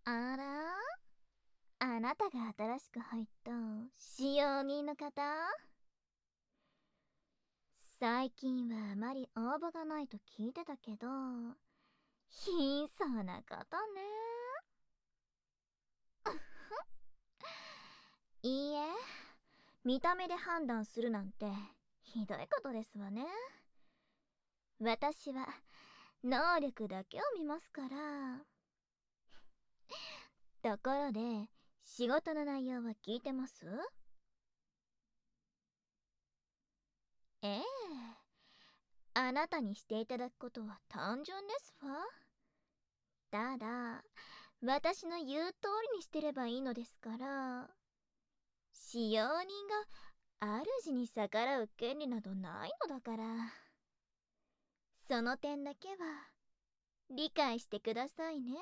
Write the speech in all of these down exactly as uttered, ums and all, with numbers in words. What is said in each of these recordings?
あら、あなたが新しく入った使用人の方？最近はあまり応募がないと聞いてたけど、貧相な方ね。いいえ、見た目で判断するなんてひどいことですわね。私は能力だけを見ますから。ところで、仕事の内容は聞いてます？ええ、あなたにしていただくことは単純ですわ。ただ、私の言う通りにしてればいいのですから。使用人が主に逆らう権利などないのだから。その点だけは理解してくださいね。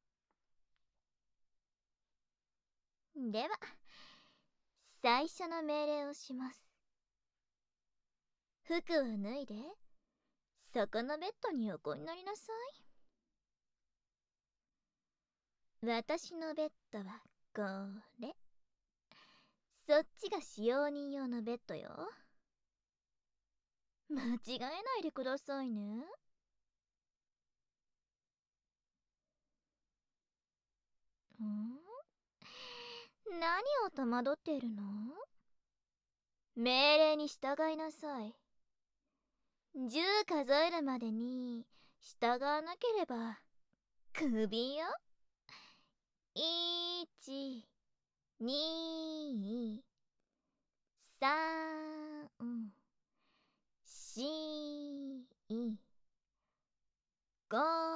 では、最初の命令をします。服を脱いで、そこのベッドに横になりなさい。私のベッドはこれ。そっちが使用人用のベッドよ。間違えないでくださいね。ん？何を戸惑っているの？命令に従いなさい。じゅう数えるまでに従わなければクビよ。いち、に、さん、し、ご、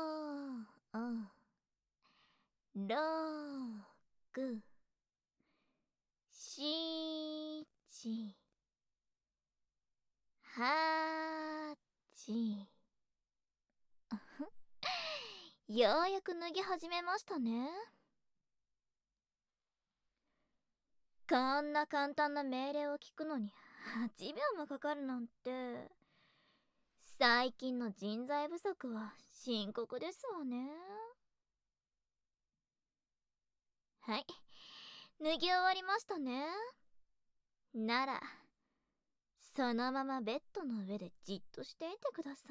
ろく、しち、はち。ようやく脱ぎ始めましたね。こんな簡単な命令を聞くのにはちびょうもかかるなんて。最近の人材不足は深刻ですわね。はい、脱ぎ終わりましたね。なら、そのままベッドの上でじっとしていてくださ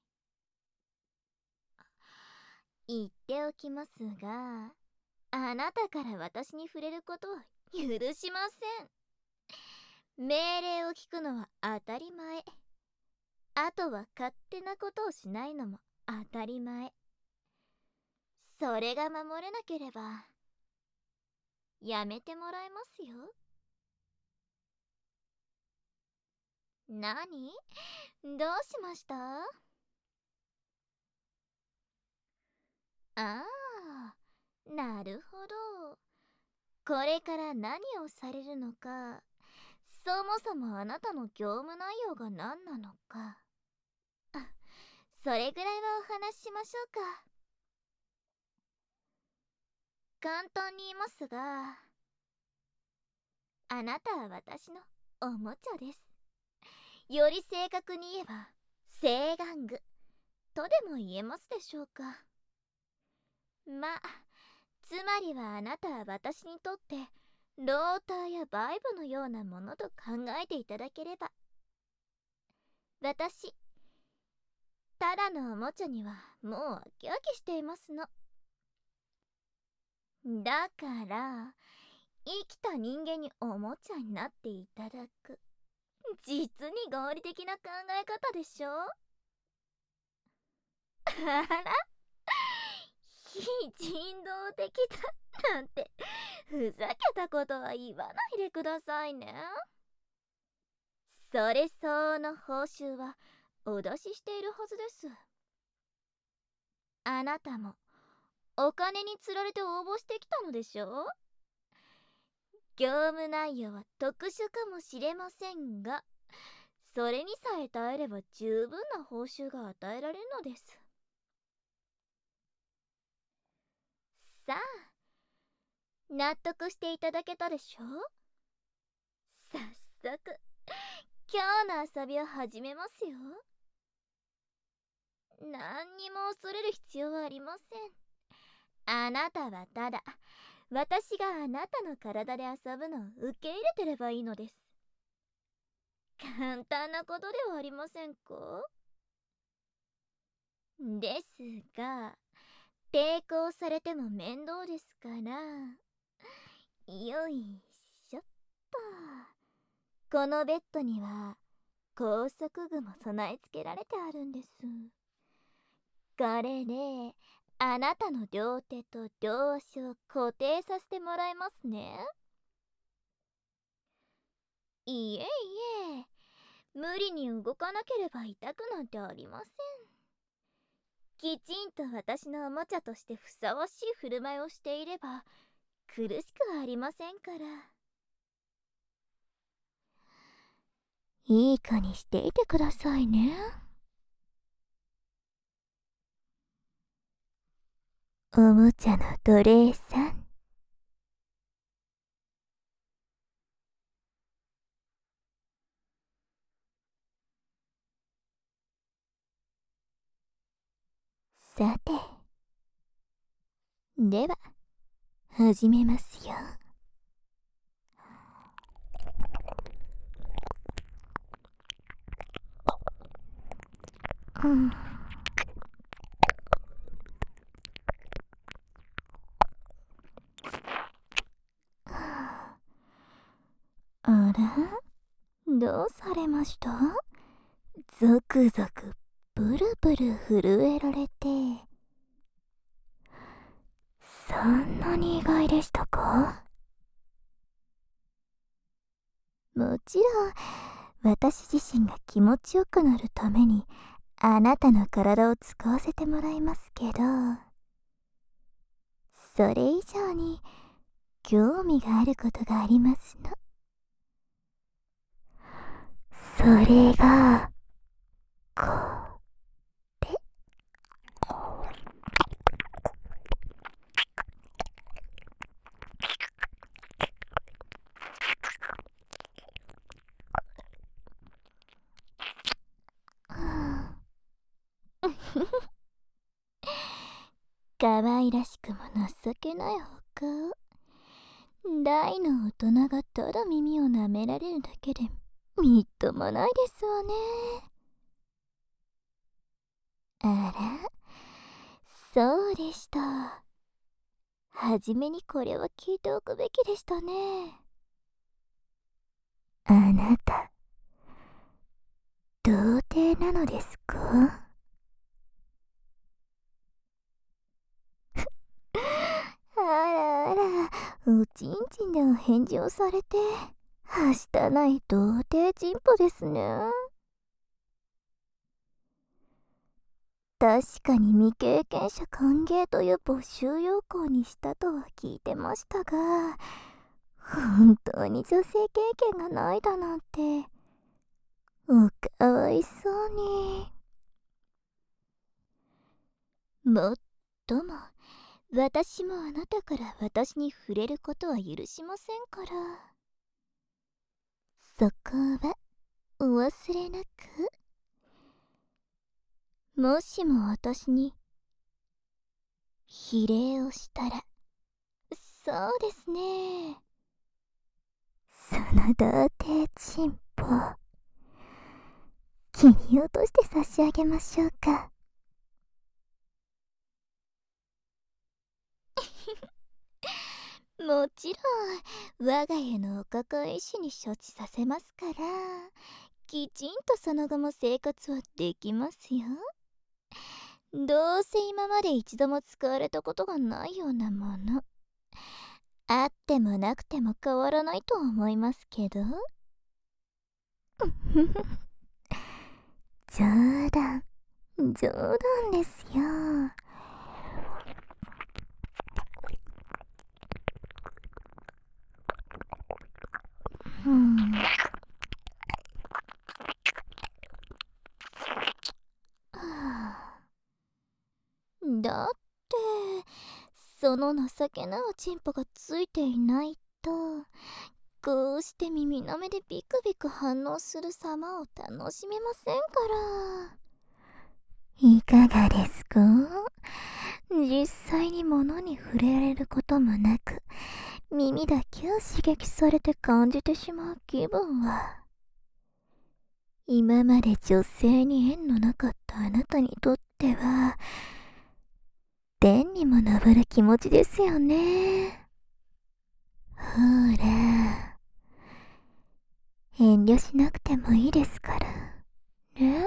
い。言っておきますが、あなたから私に触れることは許しません。命令を聞くのは当たり前。あとは勝手なことをしないのも当たり前。それが守れなければ、やめてもらえますよ。なに？どうしました？ああ、なるほど。これから何をされるのか、そもそもあなたの業務内容が何なのか。あ、それぐらいはお話ししましょうか。簡単に言いますが、あなたは私のおもちゃです。より正確に言えば、性玩具とでも言えますでしょうか。まあ、つまりはあなたは私にとってローターやバイブのようなものと考えていただければ。私、ただのおもちゃにはもう飽き飽きしていますの。だから生きた人間におもちゃになっていただく、実に合理的な考え方でしょ。あら、非人道的だなんてふざけたことは言わないでくださいね。それ相応の報酬はお出ししているはずです。あなたもお金につられて応募してきたのでしょ。業務内容は特殊かもしれませんが、それにさえ耐えれば十分な報酬が与えられるのです。さあ、納得していただけたでしょ。早速今日の遊びを始めますよ。何にも恐れる必要はありません。 あなたはただ私があなたの体で遊ぶのを受け入れてればいいのです。簡単なことではありませんか？ですが、抵抗されても面倒ですから、よいしょっと。このベッドには高速具も備え付けられてあるんです。これであなたの両手と両足を固定させてもらいますね。いえいえ、無理に動かなければ痛くなんてありません。きちんと私のおもちゃとしてふさわしい振る舞いをしていれば苦しくはありませんから。いい子にしていてくださいね。おもちゃの奴隷さん。さて、では始めますよ。うん。あら、どうされました？ゾクゾクブルブル震えられて。そんなに意外でしたか？もちろん私自身が気持ちよくなるためにあなたの体を使わせてもらいますけど、それ以上に興味があることがありますの。それがこれ。可愛らしくも情けないほか。大の大人がただ耳を舐められるだけでみっともないですわね。あら、そうでした。はじめにこれは聞いておくべきでしたね。あなた、童貞なのですか？あらあら、おちんちんでお返事をされて、はしたない童貞チンポですね。確かに未経験者歓迎という募集要項にしたとは聞いてましたが、本当に女性経験がないだなんて、おかわいそうに。もっとも、私もあなたから私に触れることは許しませんから。そこはお忘れなく。もしも私に比例をしたら、そうですね、その童貞チンポ切り落として差し上げましょうか。もちろん我が家のお抱え医師に処置させますから、きちんとその後も生活はできますよ。どうせ今まで一度も使われたことがないようなもの、あってもなくても変わらないと思いますけど。冗談冗談ですよ。うん、だってその情けないおちんぽがついていないと、こうして耳の目でビクビク反応する様を楽しめませんから。いかがですか？ 実際に物に触れられることもなく、耳だけを刺激されて感じてしまう気分は、今まで女性に縁のなかったあなたにとっては、天にも昇る気持ちですよね。ほら、遠慮しなくてもいいですから。ね？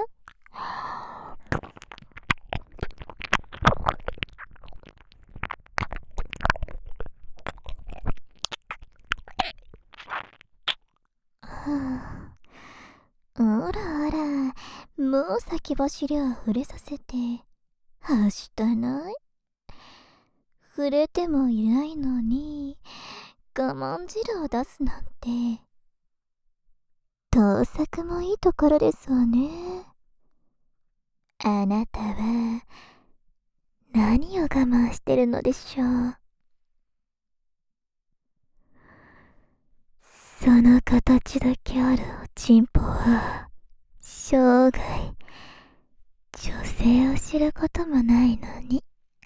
はあ、あらあら、もう先走りは触れさせて、はしたない？触れてもいないのに、我慢汁を出すなんて、盗作もいいところですわね。あなたは、何を我慢してるのでしょう。その形だけあるおちんぽは、生涯、女性を知ることもないのに。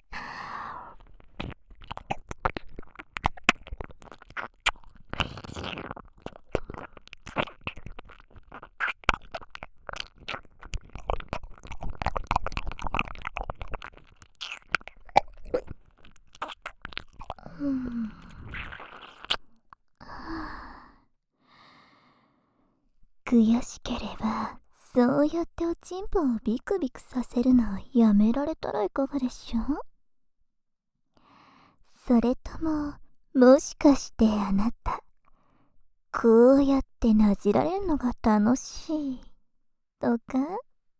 うん、はあ、悔しければ、そうやっておちんぽをビクビクさせるのをやめられたらいかがでしょう？それとも、もしかしてあなた、こうやってなじられるのが楽しいとか？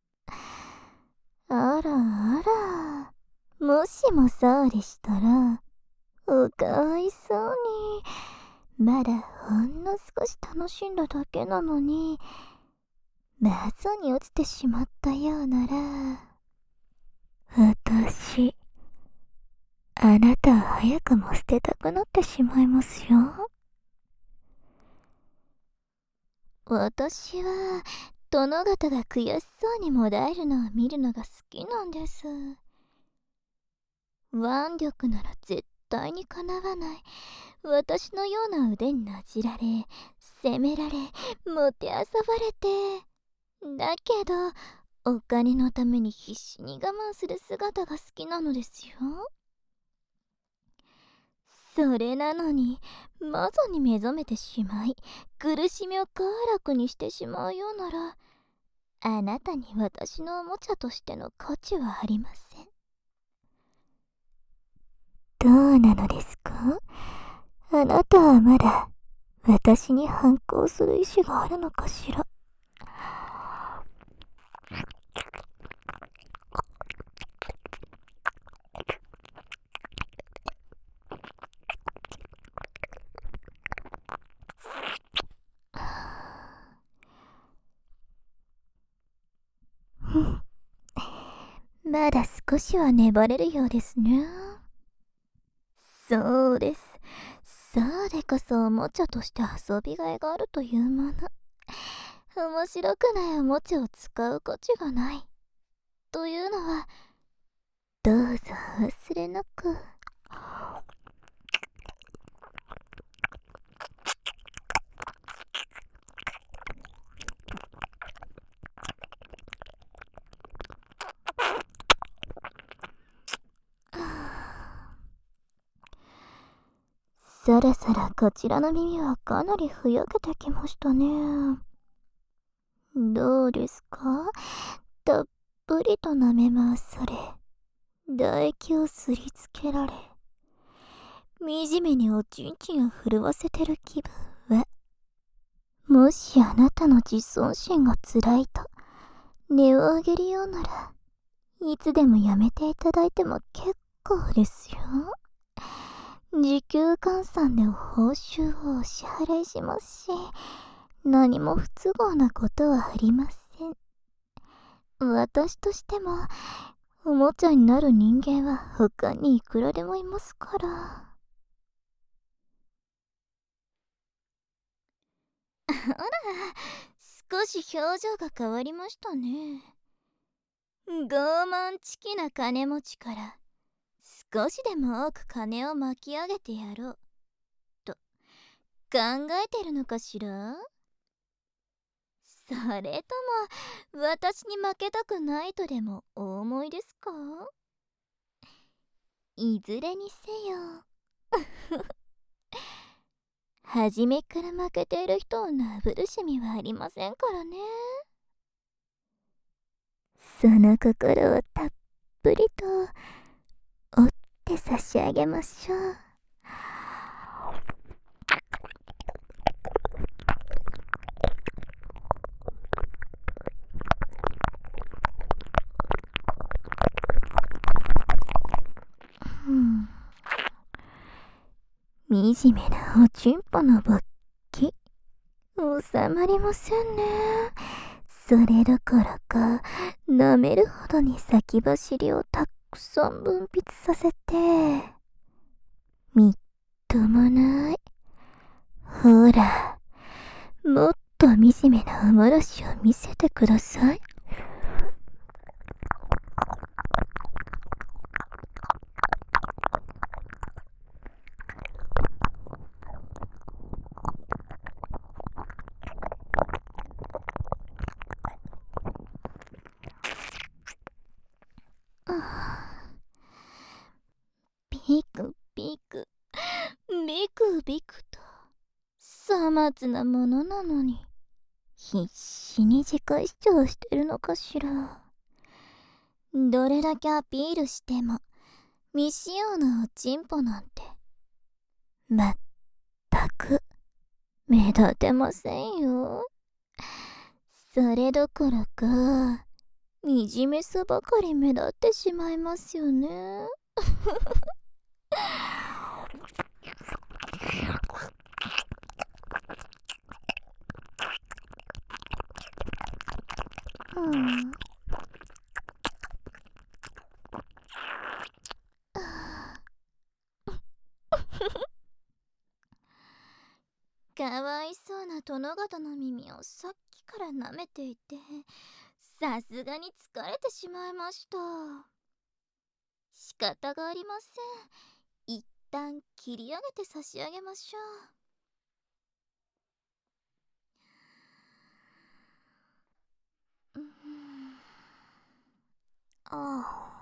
あらあら、もしもそうでしたら、おかわいそうに、まだほんの少し楽しんだだけなのに、謎に落ちてしまったようなら、私、あなたを早くも捨てたくなってしまいますよ。私は、殿方が悔しそうにもだえるのを見るのが好きなんです。腕力なら絶対にかなわない。私のような腕になじられ、責められ、もてあそばれて。だけど、お金のために必死に我慢する姿が好きなのですよ。それなのに、まさに目覚めてしまい、苦しみを快楽にしてしまうようなら、あなたに私のおもちゃとしての価値はありません。どうなのですか？あなたはまだ私に反抗する意志があるのかしら。まだ少しは粘れるようですね。そうです。そうでこそおもちゃとして遊びがいがあるというもの。面白くないおもちゃを使う価値がない。というのは、どうぞお忘れなく。そろそろこちらの耳はかなりふやけてきましたね。どうですか？たっぷりと舐め回され、唾液をすりつけられ、惨めにおちんちんを震わせてる気分は、もしあなたの自尊心が辛いと、音を上げるようなら、いつでもやめていただいても結構ですよ。時給換算で報酬をお支払いしますし、何も不都合なことはありません。私としても、おもちゃになる人間は他にいくらでもいますから。あら、少し表情が変わりましたね。傲慢チキな金持ちから少しでも多く金を巻き上げてやろうと考えてるのかしら。それとも私に負けたくないとでもお思いですか？いずれにせよ初めから負けている人をなぶる趣味はありませんからね。その心をたっぷりと折って差し上げましょう。うん惨めなおちんぽの勃起収まりませんね。それどころか舐めるほどに先走りをたくさん分泌させて、みっともない。ほら、もっと惨めなおもろしを見せてください。ビクビクビクビクとさまつなものなのに必死に自己主張してるのかしら。どれだけアピールしても未使用のおちんぽなんてまったく目立てませんよ。それどころか惨めさばかり目立ってしまいますよね。うんかわいそうな殿方の耳をさっきから舐めていて、さすがに疲れてしまいました。仕方がありません。一旦切り上げて差し上げましょう。うーんああ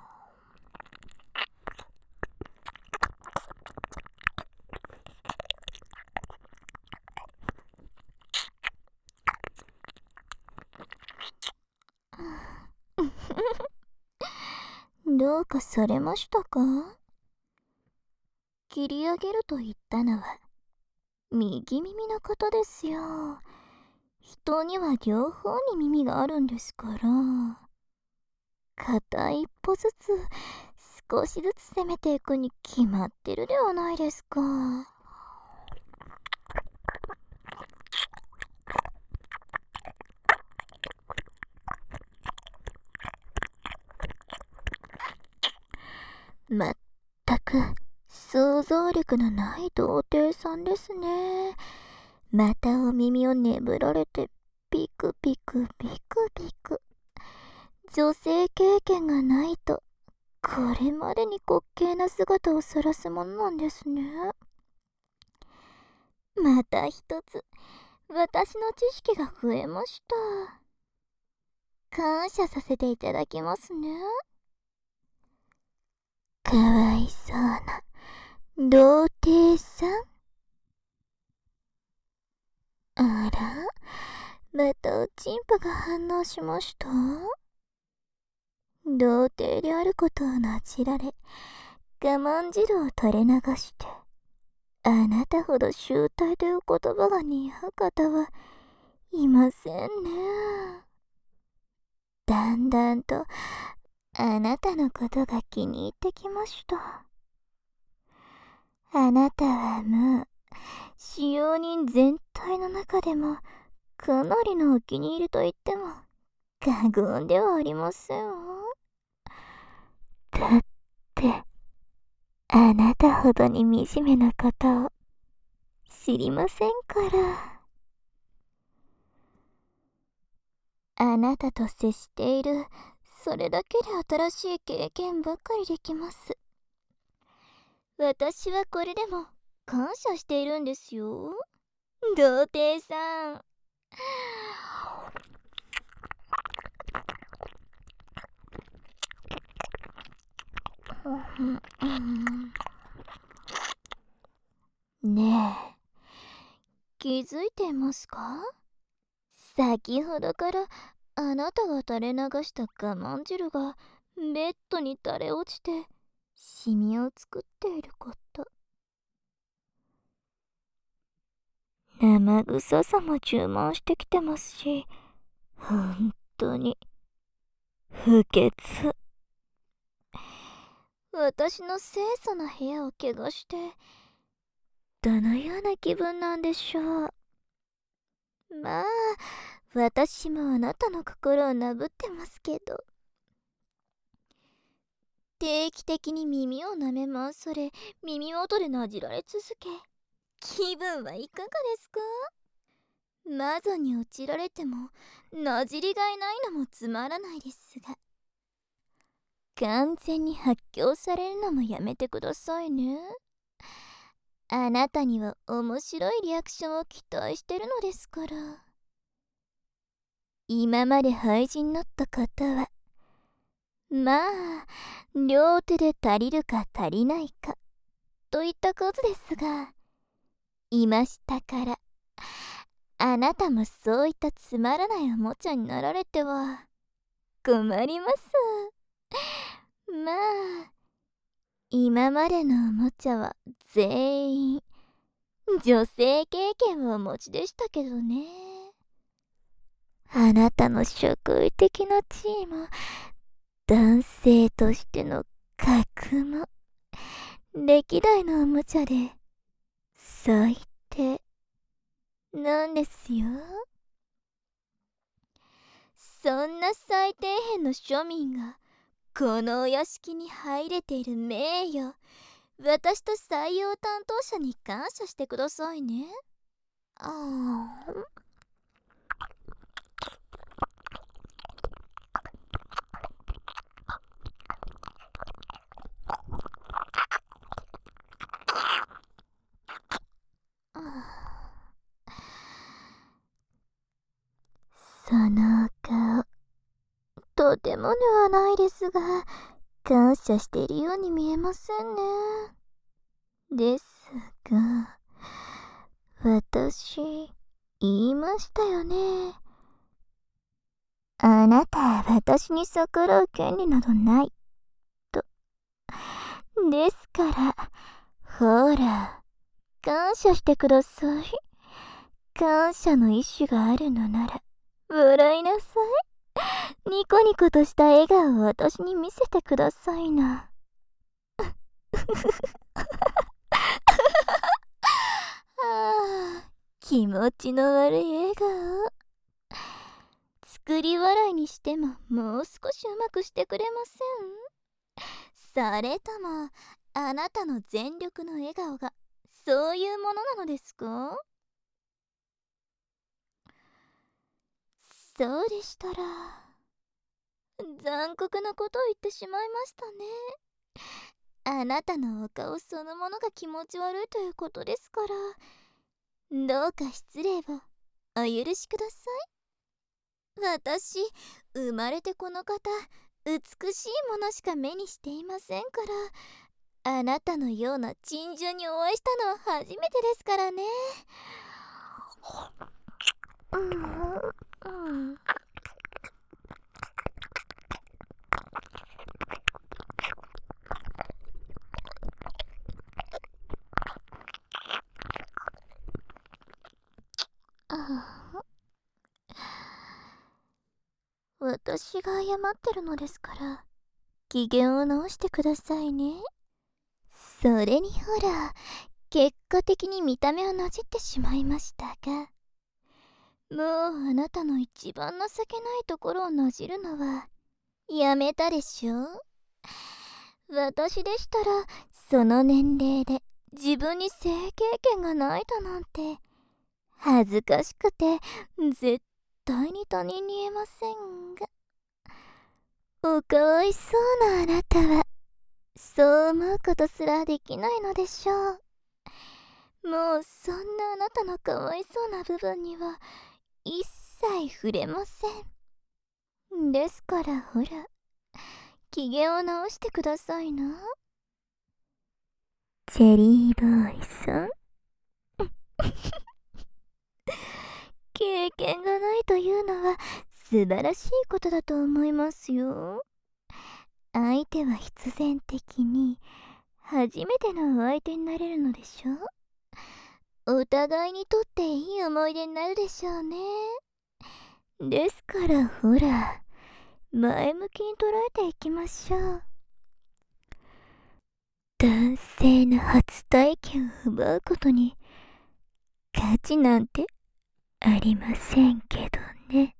どうかされましたか？切り上げると言ったのは右耳のことですよ。人には両方に耳があるんですから。片一歩ずつ少しずつ攻めていくに決まってるではないですか。まったく想像力のない童貞さんですね。またお耳を眠られてピクピクピクピク。女性経験がないとこれまでに滑稽な姿を晒すものなんですね。また一つ私の知識が増えました。感謝させていただきますね。かわいそうな童貞さん。あら、またおちんぽが反応しました。童貞であることをなじられ我慢汁を垂れ流して、あなたほど醜態という言葉が似合う方はいませんね。だんだんとあなたのことが気に入ってきました。あなたはもう使用人全体の中でもかなりのお気に入りと言っても過言ではありませんわ。だってあなたほどに惨めな方を知りませんから。あなたと接しているそれだけで新しい経験ばかりできます。 私はこれでも感謝しているんですよ。童貞さん。ねえ、気づいてますか？先ほどからあなたが垂れ流した我慢汁がベッドに垂れ落ちてシミを作っていること。生臭さも充満してきてますし、本当に不潔。私の清楚な部屋を汚してどのような気分なんでしょう。まあ、私もあなたの心をなぶってますけど、定期的に耳を舐め回され、耳元でなじられ続け、気分はいかがですか？魔女に落ちられてもなじりがいないのもつまらないですが、完全に発狂されるのもやめてくださいね。あなたには面白いリアクションを期待してるのですから。今まで廃人だった方はまあ両手で足りるか足りないかといったことですが、今したからあなたもそういったつまらないおもちゃになられては困ります。まあ今までのおもちゃは全員女性経験をお持ちでしたけどね。あなたの職位的な地位も男性としての格も歴代のおもちゃで最低なんですよ。そんな最底辺の庶民がこのお屋敷に入れている名誉、私と採用担当者に感謝してくださいね。ああ。その顔、とてもではないですが、感謝しているように見えませんね。ですが、私、言いましたよね。あなたは私に逆らう権利などない、と。ですから、ほら、感謝してください。感謝の意志があるのなら、笑いなさい。ニコニコとした笑顔を私に見せてくださいな。はあ、気持ちの悪い笑顔。作り笑いにしてももう少しうまくしてくれません？それともあなたの全力の笑顔がそういうものなのですか？そうでしたら残酷なことを言ってしまいましたね。あなたのお顔そのものが気持ち悪いということですから、どうか失礼をお許しください。私、生まれてこの方、美しいものしか目にしていませんから、あなたのような珍獣にお会いしたのは初めてですからね。うんうん。私が謝ってるのですから機嫌を直してくださいね。それにほら、結果的に見た目はなじってしまいましたが、もうあなたの一番情けないところをなじるのはやめたでしょ。私でしたらその年齢で自分に性経験がないだなんて恥ずかしくて絶対に他人に言えませんが、おかわいそうなあなたはそう思うことすらできないのでしょう。もうそんなあなたのかわいそうな部分には一切触れません。ですからほら、機嫌を直してくださいな。チェリーボーイさん。経験がないというのは素晴らしいことだと思いますよ。相手は必然的に初めてのお相手になれるのでしょう。お互いにとっていい思い出になるでしょうね。ですからほら、前向きに捉えていきましょう。男性の初体験を奪うことに価値なんてありませんけどね。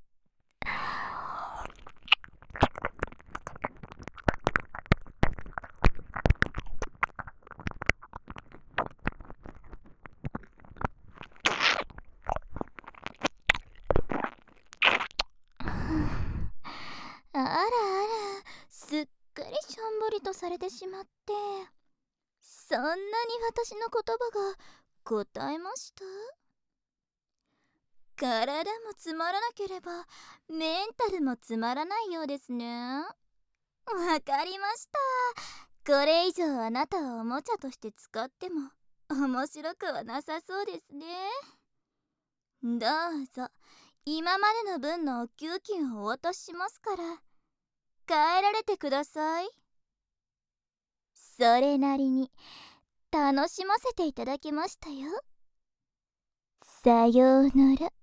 あらあら、すっかりしょんぼりとされてしまって、そんなに私の言葉が答えました？体もつまらなければメンタルもつまらないようですね。わかりました。これ以上あなたをおもちゃとして使っても面白くはなさそうですね。どうぞ今までの分のお給金をお渡ししますから帰られてください。それなりに楽しませていただきましたよ。さようなら。